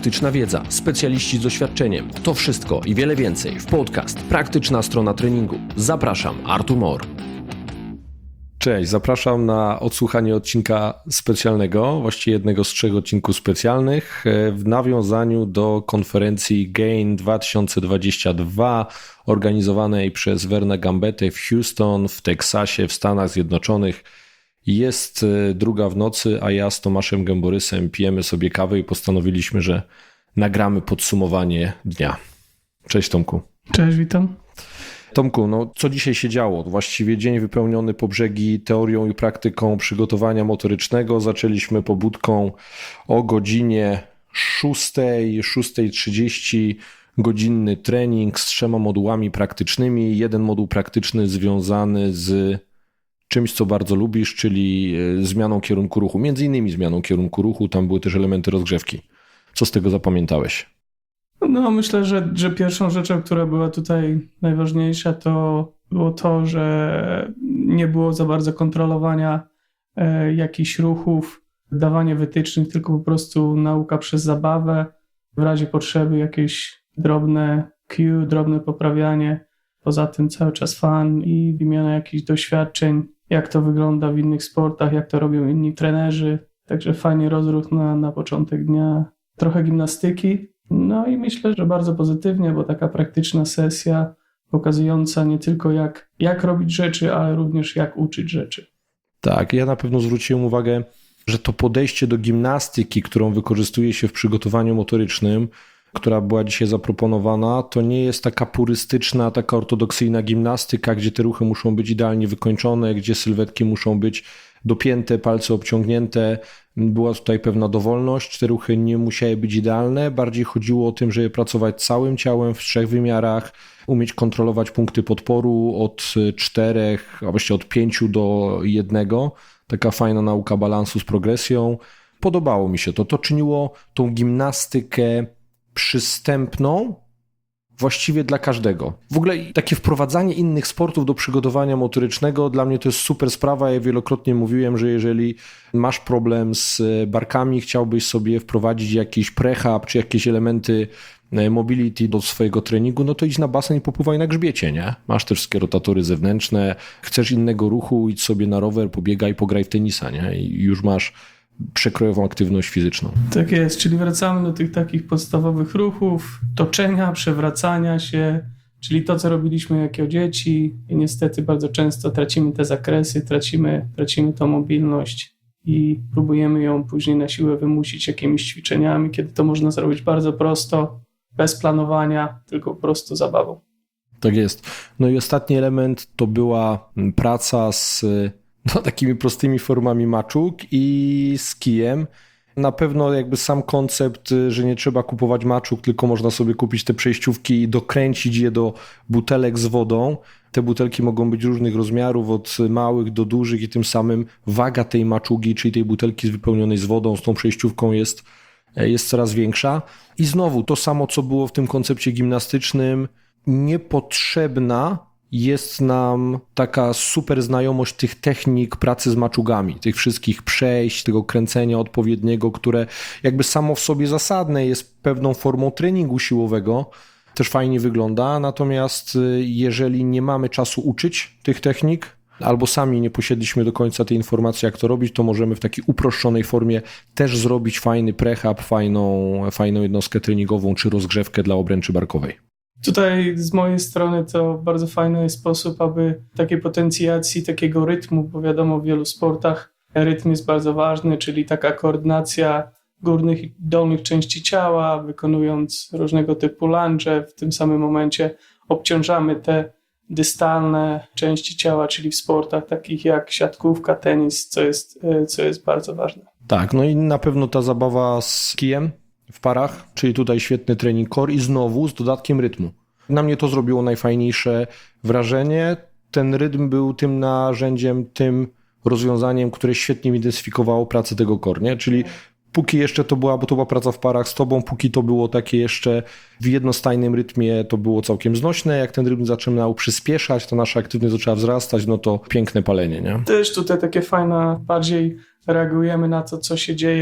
praktyczna wiedza, specjaliści z doświadczeniem. To wszystko i wiele więcej w podcast Praktyczna Strona Treningu. Zapraszam, Artur Mor. Cześć, zapraszam na odsłuchanie odcinka specjalnego, właściwie jednego z 3 odcinków specjalnych w nawiązaniu do konferencji Gain 2022 organizowanej przez Vernę Gambetę w Houston w Teksasie w Stanach Zjednoczonych. Jest 2 w nocy, a ja z Tomaszem Gęborysem pijemy sobie kawę i postanowiliśmy, że nagramy podsumowanie dnia. Cześć Tomku. Cześć, witam. Tomku, co dzisiaj się działo? Właściwie dzień wypełniony po brzegi teorią i praktyką przygotowania motorycznego. Zaczęliśmy pobudką o godzinie 6:30, godzinny trening z 3 modułami praktycznymi. Jeden moduł praktyczny związany z czymś, co bardzo lubisz, czyli zmianą kierunku ruchu. Między innymi zmianą kierunku ruchu, tam były też elementy rozgrzewki. Co z tego zapamiętałeś? Myślę, że pierwszą rzeczą, która była tutaj najważniejsza, to było to, że nie było za bardzo kontrolowania jakichś ruchów, dawanie wytycznych, tylko po prostu nauka przez zabawę, w razie potrzeby jakieś drobne cue, drobne poprawianie, poza tym cały czas fun i wymiana jakichś doświadczeń, jak to wygląda w innych sportach, jak to robią inni trenerzy, także fajnie rozruch na początek dnia, trochę gimnastyki. I myślę, że bardzo pozytywnie, bo taka praktyczna sesja pokazująca nie tylko jak robić rzeczy, ale również jak uczyć rzeczy. Tak, ja na pewno zwróciłem uwagę, że to podejście do gimnastyki, którą wykorzystuje się w przygotowaniu motorycznym, która była dzisiaj zaproponowana, to nie jest taka purystyczna, taka ortodoksyjna gimnastyka, gdzie te ruchy muszą być idealnie wykończone, gdzie sylwetki muszą być dopięte, palce obciągnięte. Była tutaj pewna dowolność, te ruchy nie musiały być idealne, bardziej chodziło o tym, żeby pracować całym ciałem w 3 wymiarach, umieć kontrolować punkty podporu od 4, a właściwie od 5 do 1. Taka fajna nauka balansu z progresją. Podobało mi się to. To czyniło tą gimnastykę przystępną właściwie dla każdego. W ogóle takie wprowadzanie innych sportów do przygotowania motorycznego dla mnie to jest super sprawa. Ja wielokrotnie mówiłem, że jeżeli masz problem z barkami, chciałbyś sobie wprowadzić jakiś prehab czy jakieś elementy mobility do swojego treningu, to idź na basen i popływaj na grzbiecie, nie? Masz te wszystkie rotatory zewnętrzne, chcesz innego ruchu, idź sobie na rower, pobiegaj, pograj w tenisa, nie? I już masz przekrojową aktywność fizyczną. Tak jest, czyli wracamy do tych takich podstawowych ruchów, toczenia, przewracania się, czyli to, co robiliśmy jako dzieci i niestety bardzo często tracimy te zakresy, tracimy tą mobilność i próbujemy ją później na siłę wymusić jakimiś ćwiczeniami, kiedy to można zrobić bardzo prosto, bez planowania, tylko po prostu zabawą. Tak jest. I ostatni element to była praca z takimi prostymi formami maczug i z kijem. Na pewno jakby sam koncept, że nie trzeba kupować maczug, tylko można sobie kupić te przejściówki i dokręcić je do butelek z wodą. Te butelki mogą być różnych rozmiarów, od małych do dużych i tym samym waga tej maczugi, czyli tej butelki wypełnionej z wodą, z tą przejściówką jest coraz większa. I znowu to samo, co było w tym koncepcie gimnastycznym, niepotrzebna jest nam taka super znajomość tych technik pracy z maczugami, tych wszystkich przejść, tego kręcenia odpowiedniego, które jakby samo w sobie zasadne jest pewną formą treningu siłowego, też fajnie wygląda, natomiast jeżeli nie mamy czasu uczyć tych technik, albo sami nie posiedliśmy do końca tej informacji, jak to robić, to możemy w takiej uproszczonej formie też zrobić fajny prehab, fajną jednostkę treningową czy rozgrzewkę dla obręczy barkowej. Tutaj z mojej strony to bardzo fajny sposób, aby takiej potencjacji, takiego rytmu, bo wiadomo w wielu sportach rytm jest bardzo ważny, czyli taka koordynacja górnych i dolnych części ciała, wykonując różnego typu lunge, w tym samym momencie obciążamy te dystalne części ciała, czyli w sportach takich jak siatkówka, tenis, co jest bardzo ważne. Tak, i na pewno ta zabawa z kijem w parach, czyli tutaj świetny trening core i znowu z dodatkiem rytmu. Na mnie to zrobiło najfajniejsze wrażenie. Ten rytm był tym narzędziem, tym rozwiązaniem, które świetnie identyfikowało pracę tego core, nie? Czyli póki jeszcze to była praca w parach z tobą, póki to było takie jeszcze w jednostajnym rytmie, to było całkiem znośne. Jak ten rytm zaczynał przyspieszać, to nasza aktywność zaczęła wzrastać, to piękne palenie, nie? Też tutaj takie fajne, bardziej reagujemy na to, co się dzieje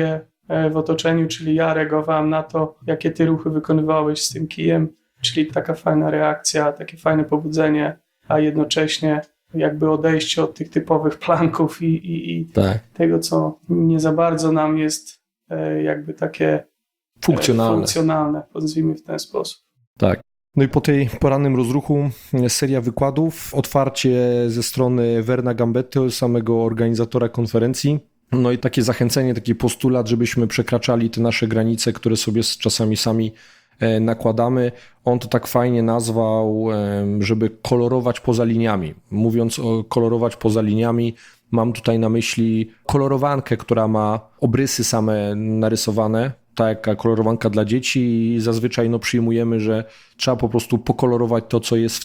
w otoczeniu, czyli ja reagowałem na to, jakie ty ruchy wykonywałeś z tym kijem, czyli taka fajna reakcja, takie fajne pobudzenie, a jednocześnie jakby odejście od tych typowych planków i tego, co nie za bardzo nam jest jakby takie funkcjonalne, nazwijmy w ten sposób. Tak. No i po tej porannym rozruchu seria wykładów, otwarcie ze strony Verna Gambetty, samego organizatora konferencji, no i takie zachęcenie, taki postulat, żebyśmy przekraczali te nasze granice, które sobie czasami sami nakładamy. On to tak fajnie nazwał, żeby kolorować poza liniami. Mówiąc o kolorować poza liniami, mam tutaj na myśli kolorowankę, która ma obrysy same narysowane, taka kolorowanka dla dzieci i zazwyczaj przyjmujemy, że trzeba po prostu pokolorować to, co jest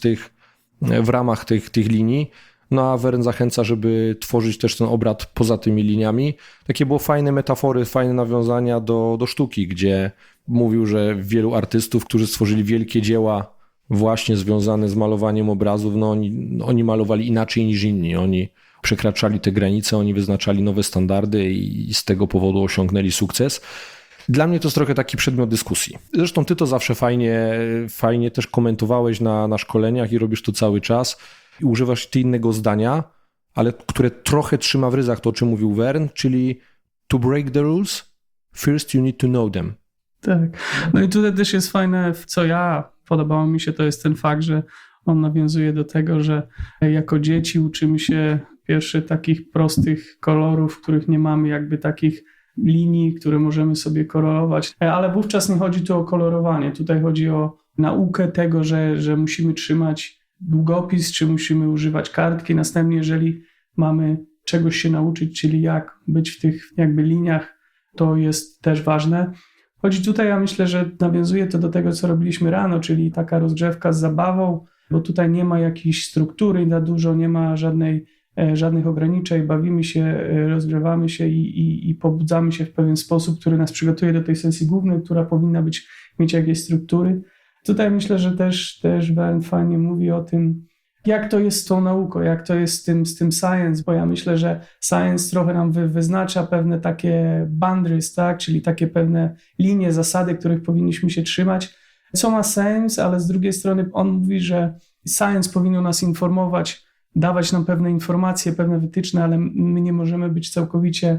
w ramach tych linii. No a Vern zachęca, żeby tworzyć też ten obraz poza tymi liniami. Takie było fajne metafory, fajne nawiązania do sztuki, gdzie mówił, że wielu artystów, którzy stworzyli wielkie dzieła właśnie związane z malowaniem obrazów, oni malowali inaczej niż inni. Oni przekraczali te granice, oni wyznaczali nowe standardy i z tego powodu osiągnęli sukces. Dla mnie to jest trochę taki przedmiot dyskusji. Zresztą ty to zawsze fajnie też komentowałeś na szkoleniach i robisz to cały czas. I używasz ty innego zdania, ale które trochę trzyma w ryzach to, o czym mówił Vern, czyli to break the rules, first you need to know them. Tak. No i tutaj też jest fajne, co podobało mi się, to jest ten fakt, że on nawiązuje do tego, że jako dzieci uczymy się pierwszych takich prostych kolorów, w których nie mamy jakby takich linii, które możemy sobie kolorować. Ale wówczas nie chodzi tu o kolorowanie. Tutaj chodzi o naukę tego, że musimy trzymać długopis, czy musimy używać kartki. Następnie, jeżeli mamy czegoś się nauczyć, czyli jak być w tych jakby liniach, to jest też ważne. Chodzi tutaj, ja myślę, że nawiązuje to do tego, co robiliśmy rano, czyli taka rozgrzewka z zabawą, bo tutaj nie ma jakiejś struktury za dużo, nie ma żadnych ograniczeń, bawimy się, rozgrzewamy się i pobudzamy się w pewien sposób, który nas przygotuje do tej sesji głównej, która powinna mieć jakieś struktury. Tutaj myślę, że też Vern fajnie mówi o tym, jak to jest z tą nauką, jak to jest z tym science, bo ja myślę, że science trochę nam wyznacza pewne takie boundaries, tak? Czyli takie pewne linie, zasady, których powinniśmy się trzymać, co ma sens, ale z drugiej strony on mówi, że science powinno nas informować, dawać nam pewne informacje, pewne wytyczne, ale my nie możemy być całkowicie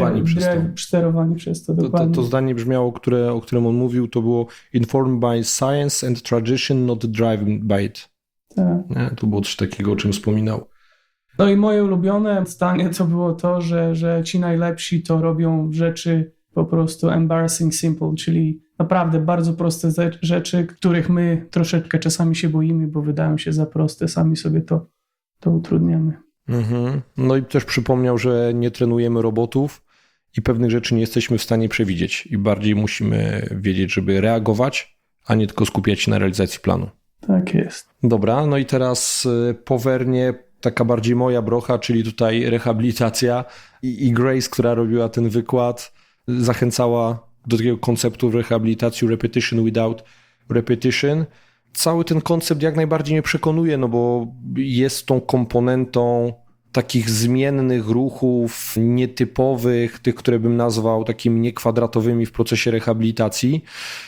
sterowani przez to. Dokładnie. To zdanie brzmiało, o którym on mówił, to było informed by science and tradition, not driven by it. Tak. Nie? To było coś takiego, o czym wspominał. No i moje ulubione zdanie to było to, że ci najlepsi to robią rzeczy po prostu embarrassing simple, czyli naprawdę bardzo proste rzeczy, których my troszeczkę czasami się boimy, bo wydają się za proste, sami sobie to utrudniamy. Mhm. No i też przypomniał, że nie trenujemy robotów i pewnych rzeczy nie jesteśmy w stanie przewidzieć i bardziej musimy wiedzieć, żeby reagować, a nie tylko skupiać się na realizacji planu. Tak jest. Dobra, no i teraz po Vernie taka bardziej moja brocha, czyli tutaj rehabilitacja i Grace, która robiła ten wykład, zachęcała do takiego konceptu rehabilitacji repetition without repetition. Cały ten koncept jak najbardziej mnie przekonuje, no bo jest tą komponentą takich zmiennych ruchów, nietypowych, tych, które bym nazwał takimi niekwadratowymi w procesie rehabilitacji.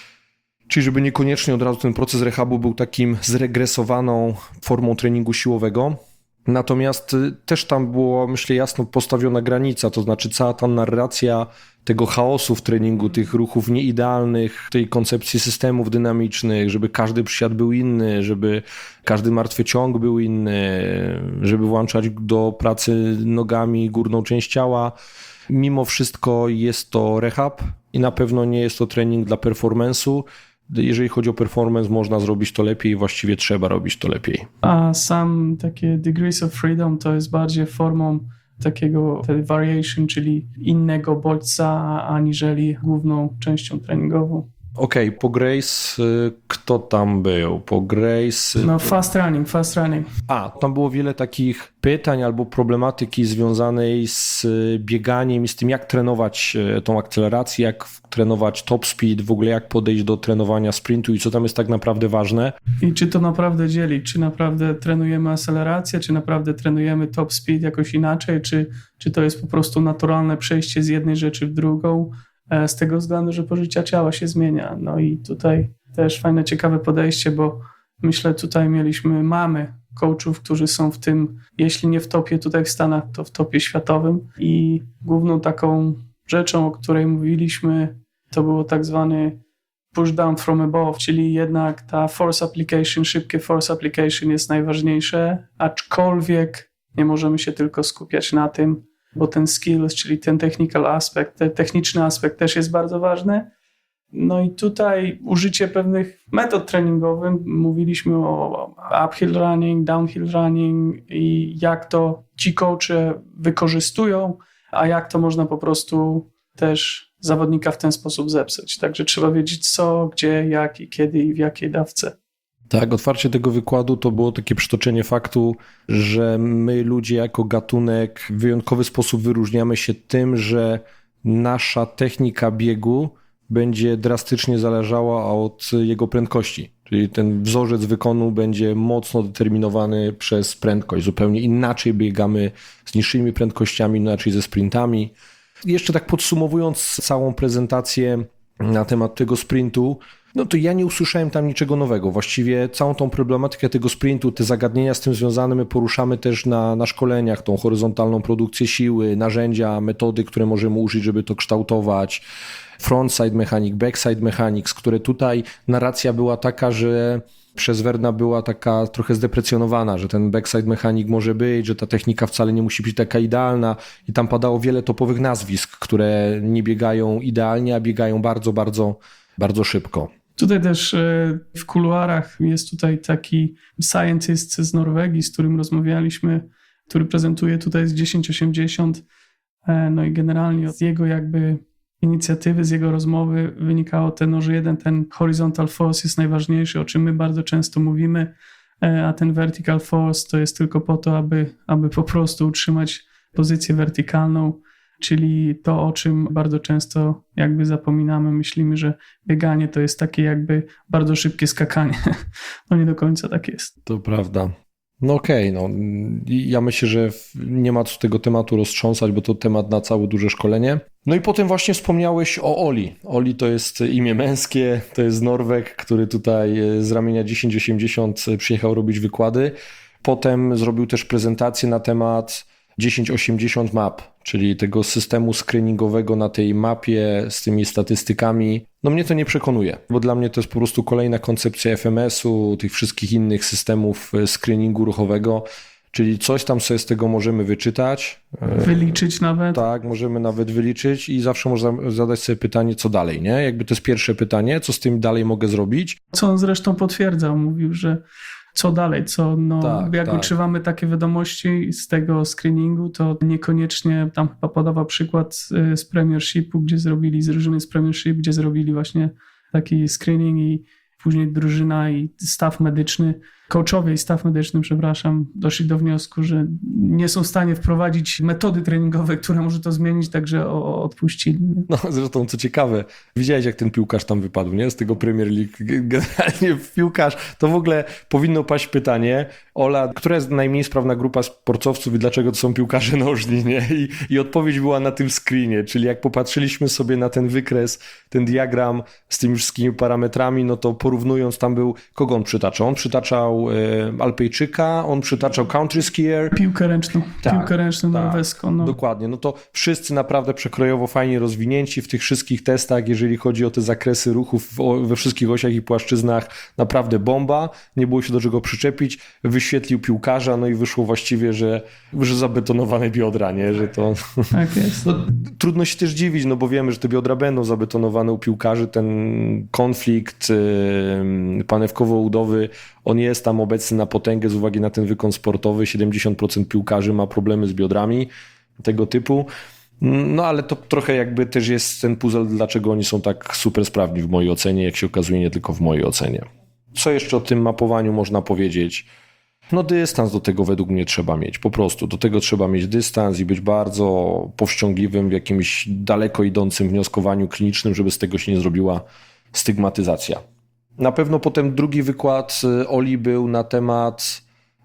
Czyli żeby niekoniecznie od razu ten proces rehabu był takim zregresowaną formą treningu siłowego. Natomiast też tam było, myślę, jasno postawiona granica, to znaczy cała ta narracja tego chaosu w treningu, tych ruchów nieidealnych, tej koncepcji systemów dynamicznych, żeby każdy przysiad był inny, żeby każdy martwy ciąg był inny, żeby włączać do pracy nogami górną część ciała. Mimo wszystko jest to rehab i na pewno nie jest to trening dla performance'u. Jeżeli chodzi o performance, można zrobić to lepiej, właściwie trzeba robić to lepiej. A sam takie degrees of freedom to jest bardziej formą takiego variation, czyli innego bodźca, aniżeli główną częścią treningową. Okej, po Grace, kto tam był? Po Grace... No fast running. Tam było wiele takich pytań albo problematyki związanej z bieganiem i z tym, jak trenować tą akcelerację, jak trenować top speed, w ogóle jak podejść do trenowania sprintu i co tam jest tak naprawdę ważne. I czy to naprawdę dzieli? Czy naprawdę trenujemy akcelerację, czy naprawdę trenujemy top speed jakoś inaczej, czy to jest po prostu naturalne przejście z jednej rzeczy w drugą? z tego względu, że pozycja ciała się zmienia. No i tutaj też fajne, ciekawe podejście, bo myślę, tutaj mamy coachów, którzy są w tym, jeśli nie w topie tutaj w Stanach, to w topie światowym i główną taką rzeczą, o której mówiliśmy, to było tak zwany push down from above, czyli jednak ta force application, szybkie force application jest najważniejsze, aczkolwiek nie możemy się tylko skupiać na tym, bo ten skills, czyli ten technical aspekt, ten techniczny aspekt też jest bardzo ważny. No i tutaj użycie pewnych metod treningowych, mówiliśmy o uphill running, downhill running i jak to ci coache wykorzystują, a jak to można po prostu też zawodnika w ten sposób zepsuć. Także trzeba wiedzieć co, gdzie, jak i kiedy i w jakiej dawce. Tak, otwarcie tego wykładu to było takie przytoczenie faktu, że my ludzie jako gatunek w wyjątkowy sposób wyróżniamy się tym, że nasza technika biegu będzie drastycznie zależała od jego prędkości. Czyli ten wzorzec wykonu będzie mocno determinowany przez prędkość. Zupełnie inaczej biegamy z niższymi prędkościami, inaczej ze sprintami. Jeszcze tak podsumowując całą prezentację na temat tego sprintu, no to ja nie usłyszałem tam niczego nowego. Właściwie całą tą problematykę tego sprintu, te zagadnienia z tym związane my poruszamy też na szkoleniach, tą horyzontalną produkcję siły, narzędzia, metody, które możemy użyć, żeby to kształtować, frontside mechanic, backside mechanics, które tutaj narracja była taka, że przez Verna była taka trochę zdeprecjonowana, że ten backside mechanic może być, że ta technika wcale nie musi być taka idealna i tam padało wiele topowych nazwisk, które nie biegają idealnie, a biegają bardzo, bardzo, bardzo szybko. Tutaj też w kuluarach jest tutaj taki scientist z Norwegii, z którym rozmawialiśmy, który prezentuje tutaj z 1080. No i generalnie z jego jakby inicjatywy, z jego rozmowy wynikało że ten horizontal force jest najważniejszy, o czym my bardzo często mówimy, a ten vertical force to jest tylko po to, aby po prostu utrzymać pozycję wertykalną, czyli to, o czym bardzo często jakby zapominamy, myślimy, że bieganie to jest takie jakby bardzo szybkie skakanie. No nie do końca tak jest. To prawda. No okej, no ja myślę, że nie ma co tego tematu roztrząsać, bo to temat na całe duże szkolenie. No i potem właśnie wspomniałeś o Oli. Oli to jest imię męskie, to jest Norweg, który tutaj z ramienia 1080 przyjechał robić wykłady. Potem zrobił też prezentację na temat 1080 map, czyli tego systemu screeningowego na tej mapie z tymi statystykami. No mnie to nie przekonuje, bo dla mnie to jest po prostu kolejna koncepcja FMS-u, tych wszystkich innych systemów screeningu ruchowego, czyli coś tam sobie z tego możemy wyczytać. Wyliczyć nawet. Tak, możemy nawet wyliczyć i zawsze można zadać sobie pytanie, co dalej, nie? Jakby to jest pierwsze pytanie, co z tym dalej mogę zrobić? Co on zresztą potwierdzał, mówił, że co dalej, jak utrzymamy takie wiadomości z tego screeningu, to niekoniecznie, tam chyba podawał przykład z Premiershipu, z drużyny z Premiership, gdzie zrobili właśnie taki screening i później drużyna i staff medyczny, coachowie i staff medyczny, doszli do wniosku, że nie są w stanie wprowadzić metody treningowe, które może to zmienić, także odpuścili. No zresztą co ciekawe, widziałeś jak ten piłkarz tam wypadł, nie? Z tego Premier League. Generalnie piłkarz, to w ogóle powinno paść pytanie, Ola, która jest najmniej sprawna grupa sportowców i dlaczego to są piłkarze nożni, nie? I odpowiedź była na tym screenie, czyli jak popatrzyliśmy sobie na ten wykres, ten diagram z tymi wszystkimi parametrami, no to porównując tam był, kogo on przytaczał? On przytaczał Alpejczyka, on przytaczał country skier. Piłkę ręczną norweską. No. Dokładnie, no to wszyscy naprawdę przekrojowo fajnie rozwinięci w tych wszystkich testach, jeżeli chodzi o te zakresy ruchów we wszystkich osiach i płaszczyznach, naprawdę bomba, nie było się do czego przyczepić, wyświetlił piłkarza, no i wyszło właściwie, że zabetonowane biodra, nie, że to... Tak jest. No, trudno się też dziwić, no bo wiemy, że te biodra będą zabetonowane u piłkarzy, ten konflikt panewkowo-udowy, on jest tam obecny na potęgę z uwagi na ten wykon sportowy, 70% piłkarzy ma problemy z biodrami tego typu, no ale to trochę jakby też jest ten puzzle, dlaczego oni są tak super sprawni w mojej ocenie, jak się okazuje nie tylko w mojej ocenie. Co jeszcze o tym mapowaniu można powiedzieć? No dystans do tego według mnie trzeba mieć, po prostu. Do tego trzeba mieć dystans i być bardzo powściągliwym w jakimś daleko idącym wnioskowaniu klinicznym, żeby z tego się nie zrobiła stygmatyzacja. Na pewno potem drugi wykład Oli był na temat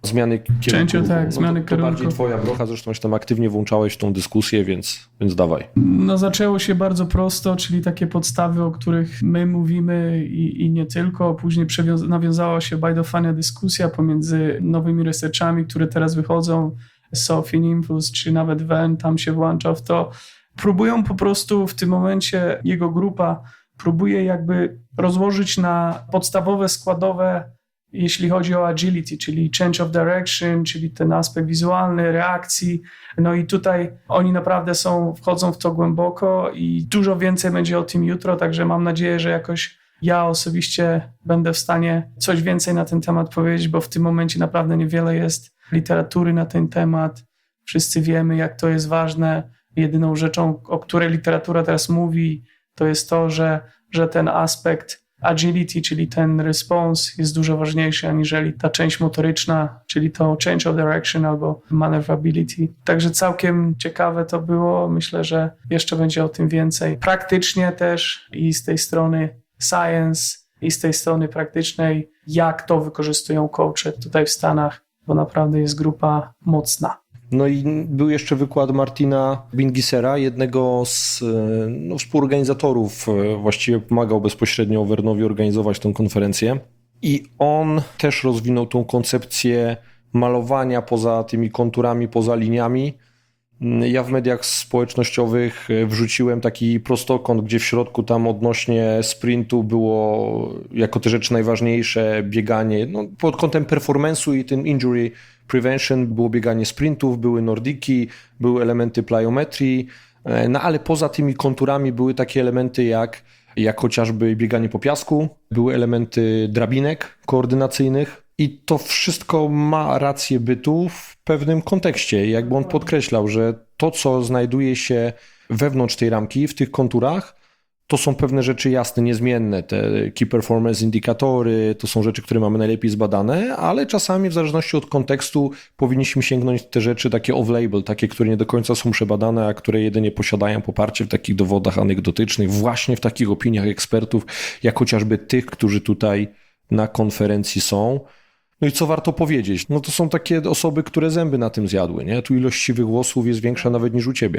zmiany kierunku. Tak, zmiany to kierunku. bardziej twoja brocha, zresztą się tam aktywnie włączałeś w tą dyskusję, więc dawaj. No zaczęło się bardzo prosto, czyli takie podstawy, o których my mówimy i nie tylko. Później nawiązała się bardzo fajna dyskusja pomiędzy nowymi researchami, które teraz wychodzą, Sophie Nymphus, czy nawet Venn tam się włącza w to. Próbują po prostu w tym momencie, jego grupa próbuje jakby rozłożyć na podstawowe, składowe, jeśli chodzi o agility, czyli change of direction, czyli ten aspekt wizualny, reakcji. No i tutaj oni naprawdę wchodzą w to głęboko i dużo więcej będzie o tym jutro, także mam nadzieję, że jakoś ja osobiście będę w stanie coś więcej na ten temat powiedzieć, bo w tym momencie naprawdę niewiele jest literatury na ten temat. Wszyscy wiemy, jak to jest ważne. Jedyną rzeczą, o której literatura teraz mówi, to jest to, że ten aspekt agility, czyli ten response jest dużo ważniejszy aniżeli ta część motoryczna, czyli to change of direction albo maneuverability. Także całkiem ciekawe to było. Myślę, że jeszcze będzie o tym więcej. Praktycznie też i z tej strony science i z tej strony praktycznej, jak to wykorzystują coache tutaj w Stanach, bo naprawdę jest grupa mocna. No i był jeszcze wykład Martina Bingisera, jednego z współorganizatorów, właściwie pomagał bezpośrednio Vernowi organizować tę konferencję. I on też rozwinął tą koncepcję malowania poza tymi konturami, poza liniami. Ja w mediach społecznościowych wrzuciłem taki prostokąt, gdzie w środku tam odnośnie sprintu było jako te rzeczy najważniejsze bieganie. No, pod kątem performance'u i tym injury prevention było bieganie sprintów, były nordiki, były elementy plyometrii, no ale poza tymi konturami były takie elementy jak chociażby bieganie po piasku, były elementy drabinek koordynacyjnych i to wszystko ma rację bytu w pewnym kontekście. Jakby on podkreślał, że to, co znajduje się wewnątrz tej ramki, w tych konturach, to są pewne rzeczy jasne, niezmienne. Te key performance indykatory, to są rzeczy, które mamy najlepiej zbadane, ale czasami w zależności od kontekstu powinniśmy sięgnąć te rzeczy takie off-label, takie, które nie do końca są przebadane, a które jedynie posiadają poparcie w takich dowodach anegdotycznych, właśnie w takich opiniach ekspertów, jak chociażby tych, którzy tutaj na konferencji są. No i co warto powiedzieć? No to są takie osoby, które zęby na tym zjadły, nie? Tu ilość siwych włosów jest większa nawet niż u ciebie.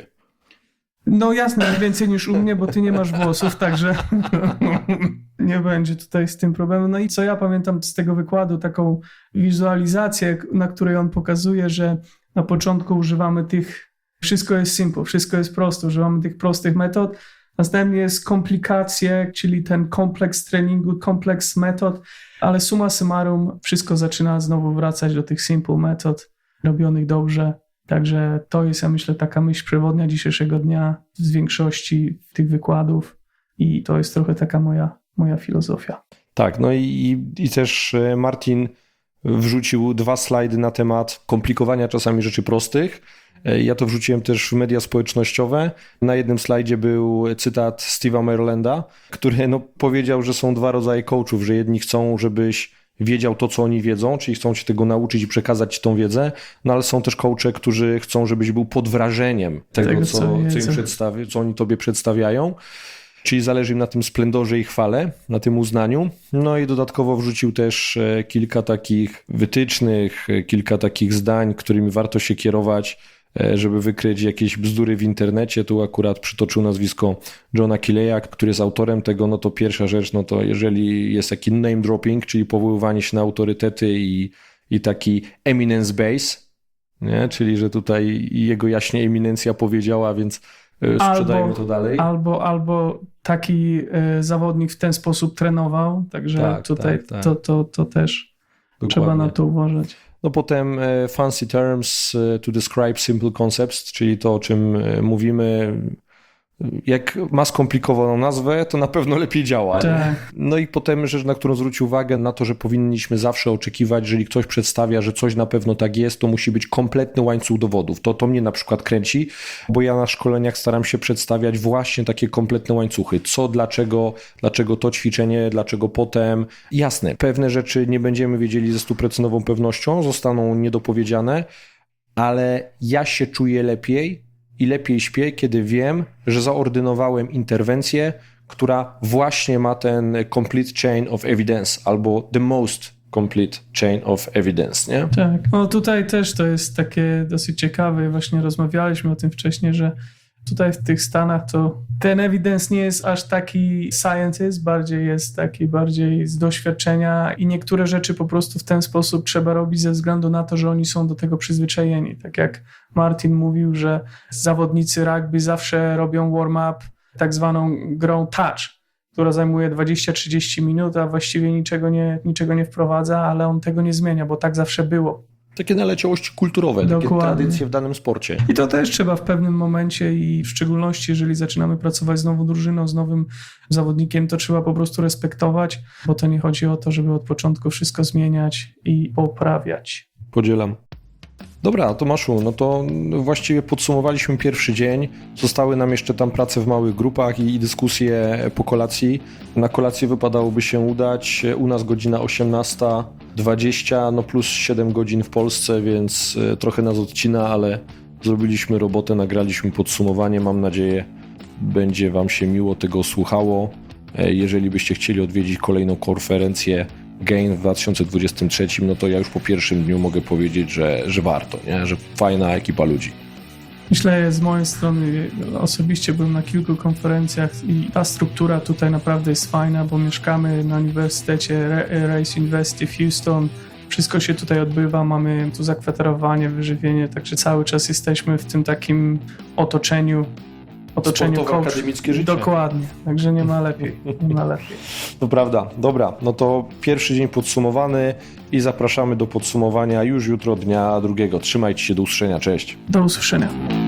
No jasne, więcej niż u mnie, bo ty nie masz włosów, także nie będzie tutaj z tym problemu. No i co ja pamiętam z tego wykładu, taką wizualizację, na której on pokazuje, że na początku używamy wszystko jest simple, wszystko jest proste, używamy tych prostych metod, następnie jest komplikacje, czyli ten kompleks treningu, kompleks metod, ale summa summarum wszystko zaczyna znowu wracać do tych simple metod, robionych dobrze. Także to jest, ja myślę, taka myśl przewodnia dzisiejszego dnia z większości tych wykładów i to jest trochę taka moja filozofia. Tak, no i też Martin wrzucił 2 slajdy na temat komplikowania czasami rzeczy prostych. Ja to wrzuciłem też w media społecznościowe. Na jednym slajdzie był cytat Steve'a Marolanda, który powiedział, że są 2 rodzaje coachów, że jedni chcą, żebyś wiedział to, co oni wiedzą, czyli chcą cię tego nauczyć i przekazać ci tą wiedzę, no ale są też coache, którzy chcą, żebyś był pod wrażeniem tego co oni tobie przedstawiają. Czyli zależy im na tym splendorze i chwale, na tym uznaniu. No i dodatkowo wrzucił też kilka takich wytycznych, kilka takich zdań, którymi warto się kierować, żeby wykryć jakieś bzdury w internecie. Tu akurat przytoczył nazwisko Johna Killeya, który jest autorem tego. No to pierwsza rzecz, no to jeżeli jest taki name dropping, czyli powoływanie się na autorytety i taki eminence base, nie? Czyli że tutaj jego jaśnie eminencja powiedziała, więc sprzedajmy to dalej. Albo taki zawodnik w ten sposób trenował, także tutaj tak. To też dokładnie. Trzeba na to uważać. No potem fancy terms to describe simple concepts, czyli to, o czym mówimy. Jak ma skomplikowaną nazwę, to na pewno lepiej działa. Tak. No i potem rzecz, na którą zwrócił uwagę, na to, że powinniśmy zawsze oczekiwać, jeżeli ktoś przedstawia, że coś na pewno tak jest, to musi być kompletny łańcuch dowodów. To mnie na przykład kręci, bo ja na szkoleniach staram się przedstawiać właśnie takie kompletne łańcuchy. Co, dlaczego to ćwiczenie, dlaczego potem. Jasne, pewne rzeczy nie będziemy wiedzieli ze 100% pewnością, zostaną niedopowiedziane, ale ja się czuję lepiej i lepiej śpię, kiedy wiem, że zaordynowałem interwencję, która właśnie ma ten complete chain of evidence albo the most complete chain of evidence, nie? Tak. No tutaj też to jest takie dosyć ciekawe. Właśnie rozmawialiśmy o tym wcześniej, że tutaj w tych Stanach to ten evidence nie jest aż taki scientist, bardziej z doświadczenia i niektóre rzeczy po prostu w ten sposób trzeba robić ze względu na to, że oni są do tego przyzwyczajeni. Tak jak Martin mówił, że zawodnicy rugby zawsze robią warm-up tak zwaną grą touch, która zajmuje 20-30 minut, a właściwie niczego nie wprowadza, ale on tego nie zmienia, bo tak zawsze było. Takie naleciałości kulturowe, takie Dokładnie. tradycje w danym sporcie. I to też trzeba w pewnym momencie i w szczególności, jeżeli zaczynamy pracować z nową drużyną, z nowym zawodnikiem, to trzeba po prostu respektować, bo to nie chodzi o to, żeby od początku wszystko zmieniać i poprawiać. Podzielam. Dobra, Tomaszu, no to właściwie podsumowaliśmy pierwszy dzień. Zostały nam jeszcze tam prace w małych grupach i dyskusje po kolacji. Na kolację wypadałoby się udać. U nas godzina 18:20, no plus 7 godzin w Polsce, więc trochę nas odcina, ale zrobiliśmy robotę, nagraliśmy podsumowanie. Mam nadzieję, będzie Wam się miło tego słuchało. Jeżeli byście chcieli odwiedzić kolejną konferencję Gain w 2023, no to ja już po pierwszym dniu mogę powiedzieć, że warto, nie? Że fajna ekipa ludzi. Myślę, z mojej strony osobiście byłem na kilku konferencjach i ta struktura tutaj naprawdę jest fajna, bo mieszkamy na uniwersytecie Rice University w Houston. Wszystko się tutaj odbywa, mamy tu zakwaterowanie, wyżywienie, także cały czas jesteśmy w tym takim otoczeniu Sportowe, akademickie życie. Dokładnie, także nie ma lepiej. To prawda. Dobra, no to pierwszy dzień podsumowany i zapraszamy do podsumowania już jutro dnia drugiego. Trzymajcie się, do usłyszenia, cześć. Do usłyszenia.